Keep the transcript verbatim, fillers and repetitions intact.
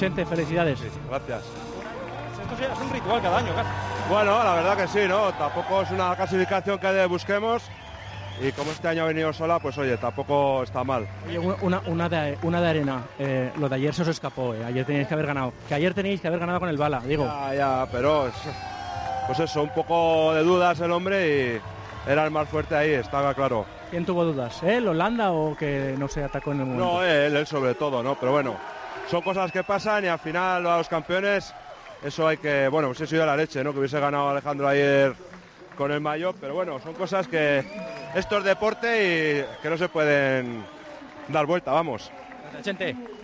Chente, felicidades. Sí, gracias. Esto es un ritual cada año, casi. Bueno, la verdad que sí, ¿no? Tampoco es una clasificación que busquemos. Y como este año ha venido sola, pues oye, tampoco está mal. Oye, una, una, de, una de arena. Eh, lo de ayer se os escapó, eh. Ayer teníais que haber ganado. Que ayer teníais que haber ganado con el Bala, digo. Ya, ya, pero es, pues eso, un poco de dudas el hombre y era el más fuerte ahí, estaba claro. ¿Quién tuvo dudas? ¿Él, Holanda o que no se atacó en el momento? No, él, él sobre todo, ¿no? Pero bueno, son cosas que pasan y al final a los campeones eso hay que, bueno, pues eso ido la leche, ¿no? Que hubiese ganado Alejandro ayer con el maillot, pero bueno, son cosas que esto es deporte y que no se pueden dar vuelta, vamos. Gracias, Chente.